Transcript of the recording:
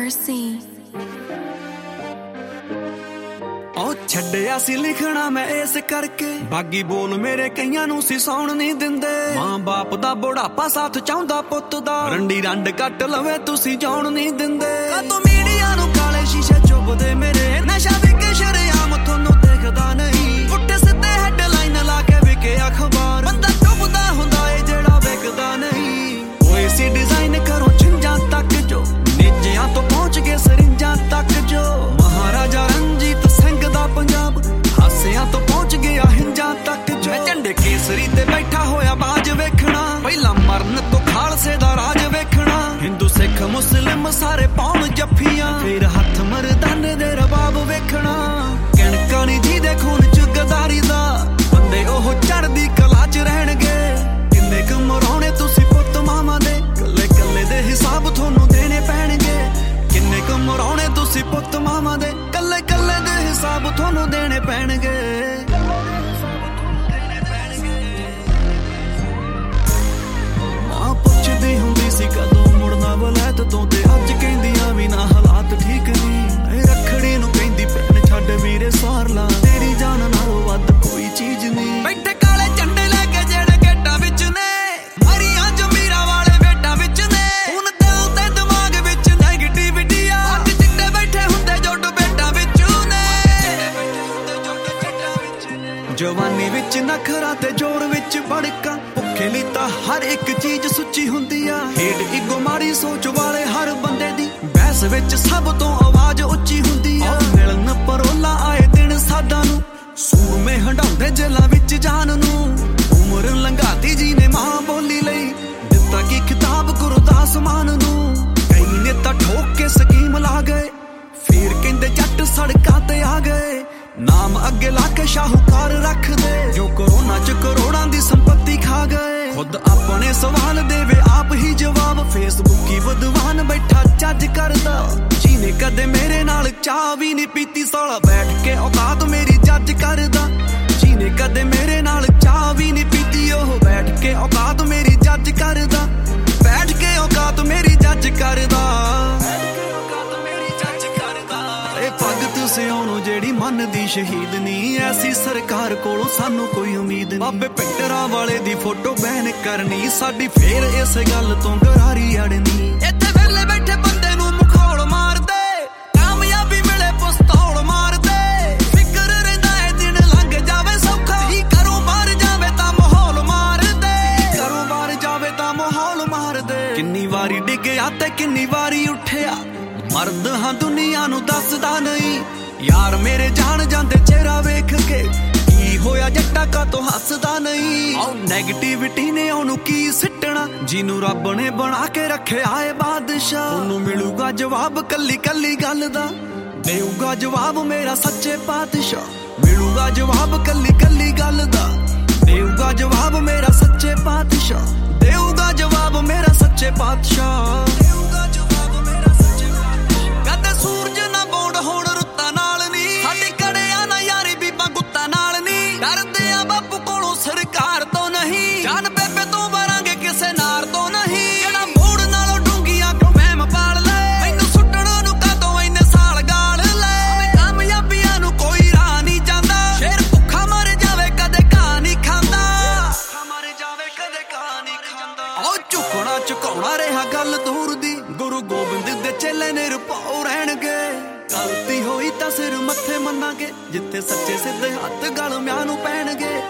mercy. ਉਹ ਛੱਡਿਆ ਸੀ ਲਿਖਣਾ ਮੈਂ ਇਸ ਕਰਕੇ ਬਾਗੀ ਬੋਲ ਮੇਰੇ ਕਈਆਂ ਨੂੰ ਸੀ ਸੌਣ ਨਹੀਂ ਦਿੰਦੇ ਮਾਂ ਬਾਪ ਦਾ ਬੁਢਾਪਾ ਸਾਥ ਚਾਹੁੰਦਾ ਪੁੱਤ ਦਾ ਰੰਡੀ ਰੰਡ ਕੱਟ ਲਵੇ ਤੁਸੀਂ ਜਾਣ ਨਹੀਂ ਦਿੰਦੇ ਕਾਤੋਂ ਮੀਡੀਆ ਨੂੰ ਕਾਲੇ ਸ਼ੀਸ਼ੇ ਚੁੱਭਦੇ ਮੇਰੇ ਨਸ਼ਾ ਵਿਕੇ ਸ਼ਰੇਆਮ ਤੁਹਾਨੂੰ ਦੇਖਦਾ ਨਹੀਂ ਪੁੱਠੇ ਸਿੱਧੇ ਹੈਡਲਾਈਨ ਲਾ ਕੇ ਵਿਕੇ ਅਖਬਾਰ ਬੰਦਾ ਚੁੱਭਦਾ ਹੁੰਦਾ ਏ ਜਿਹੜਾ ਵਿਕਦਾ ਨਹੀਂ ਓਏ ਸੀ ਡਿਜ਼ਾਈਨ ਕਰੋ ਛਿੰਜਾਂ ਤੱਕ ਜੋ ਨੇਜਿਆਂ ਤੋਂ ਪਹੁੰਚ ਗਏ ਸਰਿੰਜਾਂ ਤੱਕ ਜੋ ਮਹਾਰਾਜਾ ਰਣਜੀਤ ਸਿੰਘ ਦਾ ਪੰਜਾਬ ਹਾਸਿਆਂ ਤੋਂ ਪਹੁੰਚ ਗਿਆ ਹਿੰਜਾਂ ਤੱਕ ਜੋ ਮੈਂ ਝੰਡੇ ਕੇਸਰੀ ਤੇ ਬੈਠਾ ਹੋਇਆ ਬਾਜ ਵੇਖਣਾ ਪਹਿਲਾਂ ਮਰਨ ਤੋਂ ਖਾਲਸੇ ਦਾ ਰਾਜ ਵੇਖਣਾ ਹਿੰਦੂ ਸਿੱਖ ਮੁਸਲਿਮ ਸਾਰੇ ਪਾਉਣ ਜੱਫੀਆਂ ਫਿਰ ਹੱਥ ਮਰਦਾਨੇ ਦੇ ਰਬਾਬ ਵੇਖਣਾ ਕਣਕਾਂ ਨੀ ਜਿਹਦੇ ਖੂਨ ਚ ਗਦਾਰੀ ਦਾ ਬੰਦੇ ਉਹ ਚੜ੍ਹਦੀ ਕਲਾ ਚ ਰਹਿਣਗੇ ਕਿੰਨੇ ਕੁ ਮਰਾਉਣੇ ਤੁਸੀਂ ਪੁੱਤ ਮਾਮਾ ਦੇ ਕੱਲੇ ਕੱਲੇ ਦੇ ਹਿਸਾਬ ਤੁਹਾਨੂੰ ਦੇਣੇ ਪੈਣਗੇ ਕਿੰਨੇ ਕੁ ਮਰਾਉਣੇ ਤੁਸੀਂ ਪੁੱਤ ਮਾਮਾ ਦੇ ਕੱਲੇ ਕੱਲੇ ਦੇ ਹਿਸਾਬ ਤੁਹਾਨੂੰ ਦੇਣੇ ਪੈਣਗੇ ਮਾਂ ਪੁੱਛਦੀ ਹੁੰਦੀ ਸੀ ਕਦੋਂ ਮੁੜਨਾ ਵਲੈਤ ਤੋਂ ਤੇ ਅੱਜ ਕਹਿੰਦੀਆਂ ਵੀ ਨਾ ਹਾਲਾਤ ਠੀਕ ਨਹੀਂ ਰੱਖੜੀ ਨੂੰ ਕਹਿੰਦੀ ਭੈਣ ਛੱਡ ਵੀਰੇ ਸਾਰ ਲਾ ਤੇਰੀ ਜਾਨ ਨਾਲੋਂ ਵੱਧ ਕੋਈ ਚੀਜ਼ ਨਹੀਂ ਬੈਠੇ ਕਾਲੇ ਝੰਡੇ ਲੈ ਕੇ ਜਿਹੜੇ ਗੇਟਾਂ ਵਿੱਚ ਨੇ ਮਰੀਆਂ ਜ਼ਮੀਰਾਂ ਵਾਲੇ ਵੇਟਾਂ ਵਿੱਚ ਨੇ ਹੁਣ ਦਿਲ ਤੇ ਦਿਮਾਗ ਵਿੱਚ ਨੈਗੇਟਿਵਿਟੀ ਆ ਅੱਜ ਚਿੱਟੇ ਬੈਠੇ ਹੁੰਦੇ ਜੋ ਡੁਬੇਟਾਂ ਵਿੱਚ ਨੇ ਜਵਾਨੀ ਵਿੱਚ ਨਖਰਾ ਤੇ ਜੋਰ ਵਿੱਚ ਭੜਕਾਂ ਭੁੱਖੇ ਲਈ ਤਾਂ ਹਰ ਇੱਕ ਚੀਜ਼ ਸੁੱਚੀ ਹੁੰਦੀ ਆ ਹੇਡ ਇਗੋ ਮਾੜੀ ਸੋਚ ਵਾਲੇ ਹਰ ਬੰਦੇ ਦੀ ਬਹਿਸ ਵਿੱਚ ਸਭ ਤੋਂ ਆਵਾਜ਼ ਉੱਚੀ ਹੁੰਦੀ ਆ ਮਿਲਣ ਪਰੋਲਾ ਆਏ ਦਿਨ ਸਾਡਾ ਨੂੰ ਸੂਰਮੇ ਹੰਡਾਉਂਦੇ ਜੇਲਾਂ ਵਿੱਚ ਜਾਨ ਨੂੰ ਉਮਰ ਲੰਘਾਤੀ ਜੀ ਨੇ ਮਾਂ ਬੋਲੀ ਲਈ ਦਿੱਤਾ ਕੀ ਖਿਤਾਬ ਗੁਰਦਾਸ ਮਾਨ ਨੂੰ ਕਈ ਨੇ ਤਾਂ ਠੋਕ ਕੇ ਸਕੀਮ ਲਾ ਗਏ ਫਿਰ ਕਹਿੰਦੇ ਜੱਟ ਸੜਕਾਂ ਤੇ ਆ ਗਏ ਨਾਮ ਅੱਗੇ ਲਾ ਕੇ ਸ਼ਾਹੂਕਾਰ ਰੱਖਦੇ ਜੋ ਕਰੋਨਾ ਚ ਕਰੋੜਾਂ ਦੀ ਸੰਪਤੀ ਖਾ ਗਏ ਖੁਦ ਆਪਣੇ ਸਵਾਲ ਦੇਵੇ ਆਪ ਹੀ ਜਵਾਬ ਫੇਸਬੁੱਕੀ ਵਿਦਵਾਨ ਬੈਠਾ ਜੱਜ ਕਰਦਾ ਜਿਹਨੇ ਕਦੇ ਮੇਰੇ ਨਾਲ ਚਾਹ ਵੀ ਨਹੀਂ ਪੀਤੀ ਸਾਲਾ ਬੈਠ ਕੇ ਔਕਾਤ ਮੇਰੀ ਜੱਜ ਕਰਦਾ ਜਿਹਨੇ ਕਦੇ ਮੇਰੇ ਨਾਲ ਚਾਹ ਵੀ ਨਹੀਂ ਪੀਤੀ ਉਹ ਬੈਠ ਕੇ ਔਕਾਤ ਮੇਰੀ ਜੱਜ ਕਰਦਾ ਬੈਠ ਕੇ ਔਕਾਤ ਮੇਰੀ ਜੱਜ ਕਰਦਾ ਭਗਤ ਸਿਉਣੋ ਜਿਹੜੀ ਮਨ ਦੀ ਸ਼ਹੀਦ ਨੀ ਐਸੀ ਸਰਕਾਰ ਕੋਲੋਂ ਸਾਨੂੰ ਕੋਈ ਉਮੀਦ ਨੀ ਬਾਬੇ ਪਿੰਡਰਾਂ ਵਾਲੇ ਦੀ ਫੋਟੋ ਬੈਨ ਕਰਨੀ ਸਾਡੀ ਫੇਰ ਇਸ ਗੱਲ ਤੋਂ ਗਰਾਰੀ ਅੜਨੀ ਇੱਥੇ ਵੇਲੇ ਬੈਠੇ ਬੰਦੇ ਨੂੰ ਮਖੌਲ ਮਾਰਦੇ ਕਾਮਯਾਬੀ ਮਿਲੇ ਪਿਸਤੌਲ ਮਾਰਦੇ ਫਿਕਰ ਰਹਿੰਦਾ ਏ ਦਿਨ ਲੰਘ ਜਾਵੇ ਸੌਖਾ ਹੀ ਘਰੋਂ ਬਾਹਰ ਜਾਵੇ ਤਾਂ ਮਾਹੌਲ ਮਾਰਦੇ ਘਰੋਂ ਬਾਹਰ ਜਾਵੇ ਤਾਂ ਮਾਹੌਲ ਮਾਰਦੇ ਕਿੰਨੀ ਵਾਰੀ ਡਿੱਗਿਆ ਤੇ ਕਿੰਨੀ ਵਾਰੀ ਉੱਠਿਆ ਮਰਦ ਹਾਂ ਦੁਨੀਆ ਨੂੰ ਦੱਸਦਾ ਨਹੀਂ ਯਾਰ ਮੇਰੇ ਜਾਣ ਜਾਂਦੇ ਚਿਹਰਾ ਵੇਖ ਕੇ ਕੀ ਹੋਇਆ ਜੱਟਾ ਕਾ ਤੋਂ ਹੱਸਦਾ ਨਹੀਂ ਆਹ ਨੈਗੇਟਿਵਿਟੀ ਨੇ ਉਹਨੂੰ ਕੀ ਸਿੱਟਣਾ ਜਿਹਨੂੰ ਰੱਬ ਨੇ ਬਣਾ ਕੇ ਰੱਖਿਆ ਏ ਬਾਦਸ਼ਾਹ ਉਹਨੂੰ ਮਿਲੂਗਾ ਜਵਾਬ ਕੱਲੀ ਕੱਲੀ ਗੱਲ ਦਾ ਦੇਊਗਾ ਜਵਾਬ ਮੇਰਾ ਸੱਚੇ ਪਾਤਸ਼ਾਹ ਮਿਲੂਗਾ ਜਵਾਬ ਕੱਲੀ ਕੱਲੀ ਗੱਲ ਦਾ ਦੇਊਗਾ ਜਵਾਬ ਮੇਰਾ ਸੱਚੇ ਪਾਤਸ਼ਾਹ ਦੇਊਗਾ ਜਵਾਬ ਮੇਰਾ ਸੱਚੇ ਪਾਤਸ਼ਾਹ ਸੂਰਜ ਨਾ ਬੌਂਡ ਹੋਣ ਰੁੱਤਾਂ ਨਾਲ ਨੀ ਸਾਡੀ ਕੜਿਆ ਨਾ ਯਾਰੀ ਬੀਬਾ ਗੁੱਤਾਂ ਨਾਲ ਨੀ ਡਰਦੇ ਆ ਬਾਪੂ ਕੋਲੋਂ ਸਰਕਾਰ ਤੋਂ ਨਹੀਂ ਜਾਨ ਬੇਬੇ ਤੋਂ ਵਰਾਂਗੇ ਕਿਸੇ ਨਾਰ ਤੋਂ ਨਹੀਂ ਜਿਹੜਾ ਮੋੜ ਨਾਲੋਂ ਡੂੰਗੀਆਂ ਕੋ ਮਹਿਮ ਪਾਲ ਲੈ ਮੈਨੂੰ ਸੁੱਟਣਾ ਨੂੰ ਕਾਤੋਂ ਇੰਨੇ ਸਾਲ ਗਾਲ ਲੈ ਕਾਮਯਾਬੀਆਂ ਨੂੰ ਕੋਈ ਰਾਹ ਨਹੀਂ ਜਾਂਦਾ ਸ਼ੇਰ ਭੁੱਖਾ ਮਰ ਜਾਵੇ ਕਦੇ ਘਾਹ ਨਹੀਂ ਖਾਂਦਾ ਮਰ ਜਾਵੇ ਕਦੇ ਘਾਹ ਨਹੀਂ ਖਾਂਦਾ ਉਹ ਝੁਕਣਾ ਝੁਕਾਉਣਾ ਰਿਹਾ ਗੱਲ ਦੂਰ ਦੀ ਗੁਰੂ ਗੋਬਿੰਦ ਦੇ ਚੇਲੇ ਨੇ ਰੁਪਾਉ ਰਹਿਣਗੇ ਗਲਤੀ ਹੋਈ ਤਾਂ ਸਿਰ ਮੱਥੇ ਮੰਨਾਂਗੇ ਜਿੱਥੇ ਸੱਚੇ ਸਿੱਧੇ ਹੱਥ ਗਲ ਮਿਆਂ ਨੂੰ ਪੈਣਗੇ